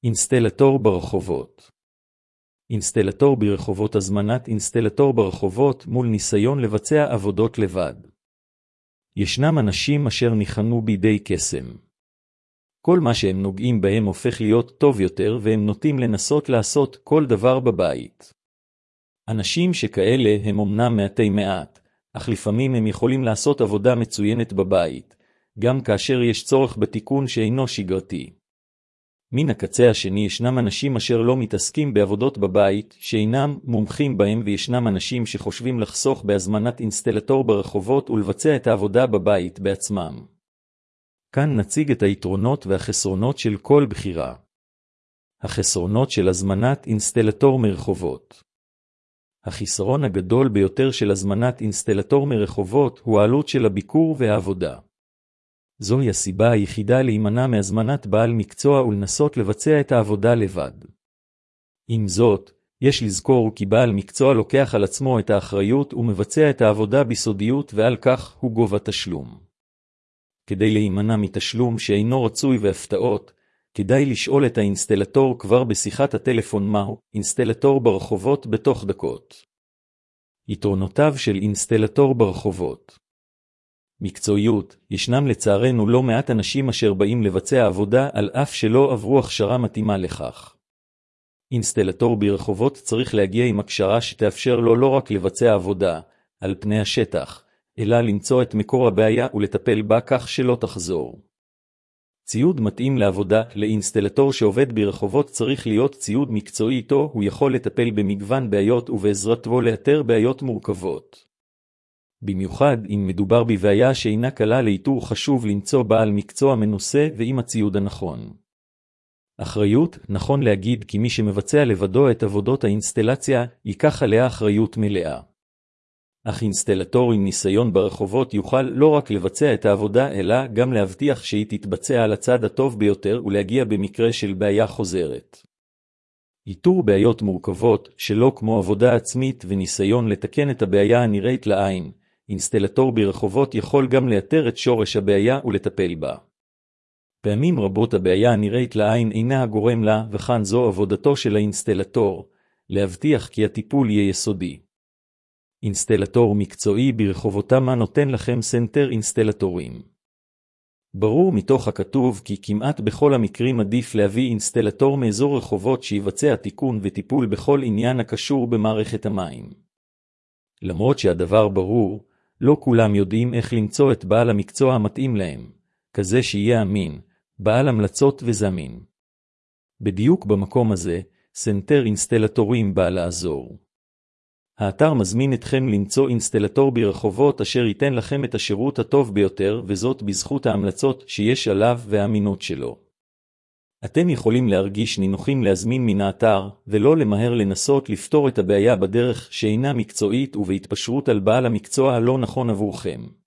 אינסטלטור ברחובות. אינסטלטור ברחובות. הזמנת אינסטלטור ברחובות מול ניסיון לבצע עבודות לבד. ישנם אנשים אשר ניחנו בידי קסם. כל מה שהם נוגעים בהם הופך להיות טוב יותר והם נוטים לנסות לעשות כל דבר בבית. אנשים שכאלה הם אמנם מעטי מעט, אך לפעמים הם יכולים לעשות עבודה מצוינת בבית, גם כאשר יש צורך בתיקון שאינו שגרתי. מן הקצה השני ישנם אנשים אשר לא מתעסקים בעבודות בבית, שאינם מומחים בהם, וישנם אנשים שחושבים לחסוך בהזמנת אינסטלטור ברחובות ולבצע את העבודה בבית בעצמם. כאן נציג את היתרונות והחסרונות של כל בחירה. החסרונות של הזמנת אינסטלטור מרחובות. החיסרון הגדול ביותר של הזמנת אינסטלטור מרחובות הוא העלות של הביקור והעבודה. זוהי הסיבה היחידה להימנע מהזמנת בעל מקצוע ולנסות לבצע את העבודה לבד. עם זאת, יש לזכור כי בעל מקצוע לוקח על עצמו את האחריות ומבצע את העבודה בסודיות, ועל כך הוא גובה תשלום. כדי להימנע מתשלום שאינו רצוי והפתעות, כדאי לשאול את האינסטלטור כבר בשיחת הטלפון מהו אינסטלטור ברחובות בתוך דקות. יתרונותיו של אינסטלטור ברחובות. מקצועיות. ישנם לצערנו לא מעט אנשים אשר באים לבצע עבודה על אף שלא עברו הכשרה מתאימה לכך. אינסטלטור ברחובות צריך להגיע עם הכשרה שתאפשר לו לא רק לבצע עבודה על פני השטח, אלא למצוא את מקור הבעיה ולטפל בה כך שלא תחזור. ציוד מתאים לעבודה. לאינסטלטור שעובד ברחובות צריך להיות ציוד מקצועי, איתו הוא יכול לטפל במגוון בעיות ובעזרתו לאתר בעיות מורכבות. במיוחד אם מדובר בבעיה שאינה קלה לאיתור, חשוב למצוא בעל מקצוע מנוסה ועם הציוד הנכון. אחריות. נכון להגיד כי מי שמבצע לבדו את עבודות האינסטלציה ייקח עליה אחריות מלאה. אך אינסטלטור עם ניסיון ברחובות יוכל לא רק לבצע את העבודה אלא גם להבטיח שהיא תתבצע על הצד הטוב ביותר ולהגיע במקרה של בעיה חוזרת. איתור בעיות מורכבות שלא כמו עבודה עצמית וניסיון לתקן את הבעיה הנראית לעין. אינסטלטור ברחובות יכול גם לאתר את שורש הבעיה ולטפל בה. פעמים רבות הבעיה הנראית לעין אינה הגורם לה, וכאן זו עבודתו של האינסטלטור, להבטיח כי הטיפול יהיה יסודי. אינסטלטור מקצועי ברחובותם נותן לכם סנטר אינסטלטורים. ברור מתוך הכתוב כי כמעט בכל המקרים עדיף להביא אינסטלטור מאזור רחובות שיבצע תיקון וטיפול בכל עניין הקשור במערכת המים. למרות שהדבר ברור, לא כולם יודעים איך למצוא את בעל המקצוע המתאים להם, כזה שיהיה אמין, בעל המלצות וזמין. בדיוק במקום הזה, סנטר אינסטלטורים בא לעזור. האתר מזמין אתכם למצוא אינסטלטור ברחובות אשר ייתן לכם את השירות הטוב ביותר, וזאת בזכות ההמלצות שיש עליו והאמינות שלו. אתם יכולים להרגיש נינוחים להזמין מן האתר, ולא למהר לנסות לפתור את הבעיה בדרך שאינה מקצועית ובהתפשרות על בעל המקצוע הלא נכון עבורכם.